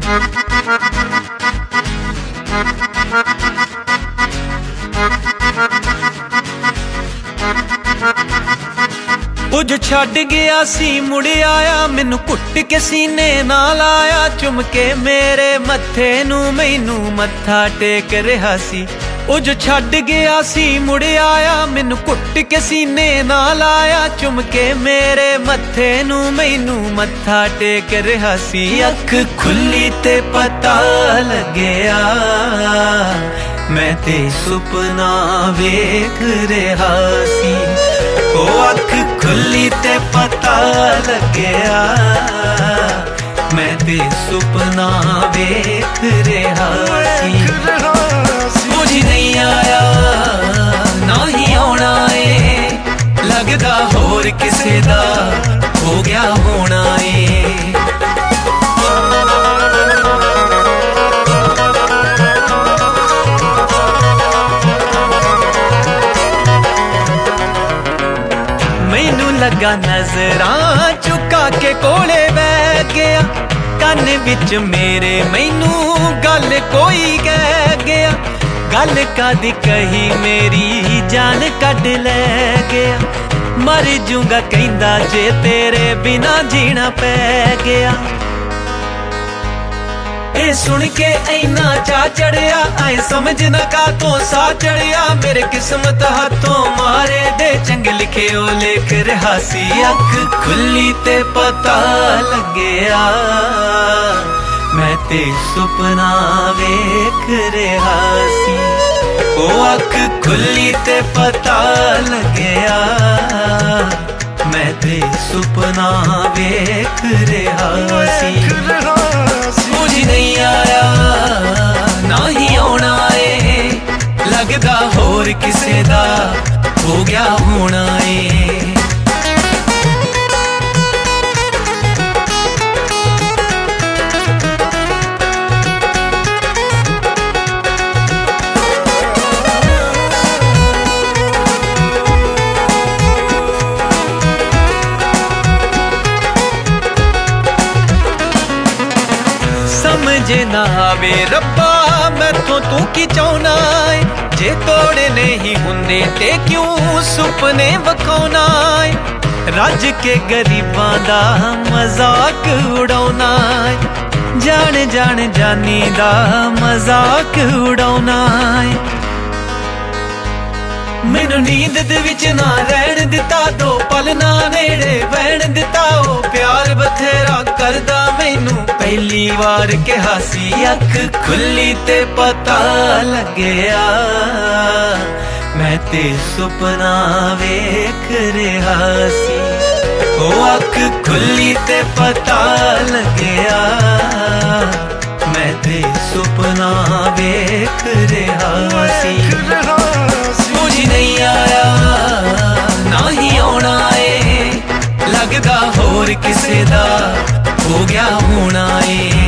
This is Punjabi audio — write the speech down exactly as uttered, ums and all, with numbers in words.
ਕੁਝ ਛੱਡ ਗਿਆ ਸੀ ਮੁੜ ਆਇਆ, ਮੈਨੂੰ ਘੁੱਟ ਕੇ ਸੀਨੇ ਨਾਲ ਆਇਆ, ਚੁੰਮ ਕੇ ਮੇਰੇ ਮੱਥੇ ਨੂੰ ਮੈਨੂੰ ਮੱਥਾ ਟੇਕ ਰਿਹਾ ਸੀ। ਉਹ ਜੋ ਛੱਡ ਗਿਆ ਸੀ ਮੁੜ ਆਇਆ, ਮੈਨੂੰ ਘੁੱਟ ਕੇ ਸੀਨੇ ਨਾਲ ਆਇਆ, ਚੁੰਮ ਕੇ ਮੇਰੇ ਮੱਥੇ ਨੂੰ ਮੈਨੂੰ ਮੱਥਾ ਟੇਕ ਰਿਹਾ ਸੀ। ਅੱਖ ਖੁੱਲੀ ਤੇ ਪਤਾ ਲੱਗਿਆ ਮੈਂ ਤੇ ਸੁਪਨਾ ਵੇਖ ਰਿਹਾ ਸੀ। ਉਹ ਅੱਖ ਖੁੱਲੀ ਤੇ ਪਤਾ ਲੱਗਿਆ ਮੈਂ ਤੇ ਸੁਪਨਾ ਵੇਖ ਰਿਹਾ ਸੀ। ਕੁਝ ਨਹੀਂ ਆਇਆ ਨਾ ਹੀ ਆਉਣਾ ਏ, ਲੱਗਦਾ ਹੋਰ ਕਿਸੇ ਦਾ ਹੋ ਗਿਆ ਹੋਣਾ ਏ। ਮੈਨੂੰ ਲੱਗਾ ਨਜ਼ਰਾਂ ਝੁਕਾ ਕੇ ਕੋਲੇ ਬਹਿ ਗਿਆ, ਕੰਨ ਵਿੱਚ ਮੇਰੇ ਮੈਨੂੰ ਗੱਲ ਕੋਈ ਕਹਿ ਗਿਆ। ਗੱਲ ਕਾਦੀ ਕਹੀ ਮੇਰੀ ਜਾਨ ਕੱਢ ਲੈ ਗਿਆ, ਮਰ ਜੂੰਗਾ ਕਹਿੰਦਾ ਜੇ ਤੇਰੇ ਬਿਨਾ ਜੀਣਾ ਪੈ ਗਿਆ। ਇਹ ਸੁਣ ਕੇ ਇੰਨਾ ਚਾ ਚੜਿਆ, ਐ ਸਮਝ ਨਾ ਕਾਤੋਂ ਸਾਹ ਚੜਿਆ, ਮੇਰੇ ਕਿਸਮਤ ਹੱਥੋਂ ਮਾਰੇ ਦੇ ਚੰਗੇ ਲਿਖੇ ਉਹ ਲਿਖ ਰਿਹਾ ਸੀ। ਅੱਖ ਖੁੱਲੀ ਤੇ ਪਤਾ ਲੱਗਿਆ ਮੈਂ ਤੇ ਸੁਪਨਾ ਵੇਖ ਰਿਹਾ ਸੀ। ਉਹ ਅੱਖ ਖੁੱਲੀ ਤੇ ਪਤਾ ਲੱਗਿਆ ਮੈਂ ਤੇ ਸੁਪਨਾ ਵੇਖ ਰਿਹਾ ਸੀ। ਕੁਝ ਨਹੀਂ ਆਇਆ ਨਾ ਹੀ ਆਉਣਾ ਏ, ਲੱਗਦਾ ਹੋਰ ਕਿਸੇ ਦਾ ਹੋ ਗਿਆ ਹੋਣਾ ਏ। ਸਮਝ ਨਾ ਆਵੇ ਰੱਬਾ ਮੈਥੋਂ ਤੂੰ ਕੀ ਚਾਹੁੰਨਾ ਏ, ਜੇ ਤੋੜੇ ਨਹੀਂ ਹੁੰਦੇ ਤੇ ਕਿਉਂ ਸੁਪਨੇ ਵਿਖਾਉਣਾ ਏ। ਰੱਜ ਕੇ ਗਰੀਬਾਂ ਦਾ ਮਜ਼ਾਕ ਉਡਾਉਣਾ ਏ, ਜਾਣ ਜਾਣ ਜਾਨੀ ਦਾ ਮਜ਼ਾਕ ਉਡਾਉਣਾ ਏ। ਮੈਨੂੰ ਨੀਂਦ ਦੇ ਵਿੱਚ ਨਾ ਰਹਿਣ ਦਿੱਤਾ, ਦੋ ਪਲ ਨਾ ਨੇੜੇ ਬਹਿਣ ਦਿੱਤਾ। ਉਹ ਪਿਆਰ ਬਥੇਰਾ ਕਰਦਾ ਮੈਨੂੰ ਪਹਿਲੀ ਵਾਰ ਕਿਹਾ ਸੀ। ਅੱਖ ਖੁੱਲੀ ਤੇ ਪਤਾ ਲੱਗਿਆ ਮੈਂ ਤੇ ਸੁਪਨਾ ਵੇਖ ਰਿਹਾ ਸੀ। ਉਹ ਅੱਖ ਖੁੱਲੀ ਤੇ ਪਤਾ ਲੱਗਿਆ ਮੈਂ ਤੇ ਸੁਪਨਾ ਵੇਖ ਰਿਹਾ ਸੀ। ਕੁਝ ਨਹੀਂ ਆਇਆ ਨਾ ਹੀ ਆਉਣਾ ਏ, ਲੱਗਦਾ ਹੋਰ ਕਿਸੇ ਦਾ ਹੋ ਗਿਆ ਹੋਣਾ ਏ।